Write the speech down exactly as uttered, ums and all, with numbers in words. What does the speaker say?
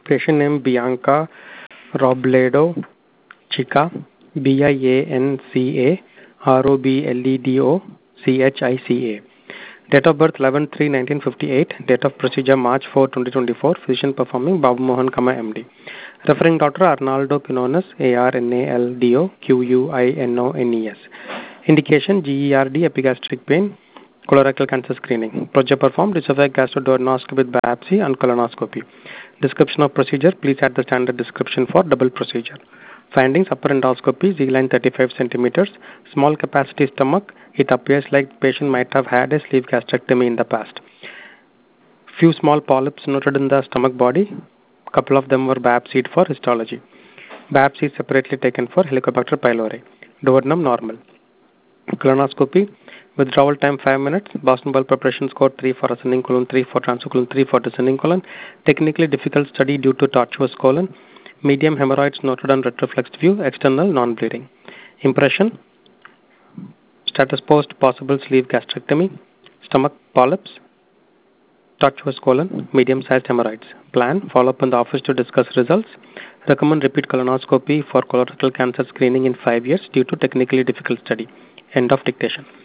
Patient name Bianca Robledo Chica, B I A N C A R O B L E D O C H I C A. Date of birth eleven three nineteen fifty-eight. Date of procedure March fourth twenty twenty-four. Physician performing Babu Mohan, M D. Referring doctor Arnaldo Quinones, A R N A L D O Q U I N O N E S. Indication G E R D, epigastric pain, colorectal cancer screening. Procedure performed esophageal gastroduodenoscopy with biopsy and colonoscopy. Description of procedure, please add the standard description for double procedure. Findings, upper endoscopy, Z-line thirty-five centimeters, small capacity stomach. It appears like patient might have had a sleeve gastrectomy in the past. Few small polyps noted in the stomach body. Couple of them were biopsied for histology. Biopsy separately taken for Helicobacter pylori. Duodenum normal. Colonoscopy, withdrawal time five minutes. Boston bowel preparation score three for ascending colon, three for transcolon, three for descending colon. Technically difficult study due to tortuous colon. Medium hemorrhoids noted on retroflexed view. External non-bleeding. Impression, status post possible sleeve gastrectomy. Stomach polyps. Tortuous colon. Medium-sized hemorrhoids. Plan, follow up in the office to discuss results. Recommend repeat colonoscopy for colorectal cancer screening in five years due to technically difficult study. End of dictation.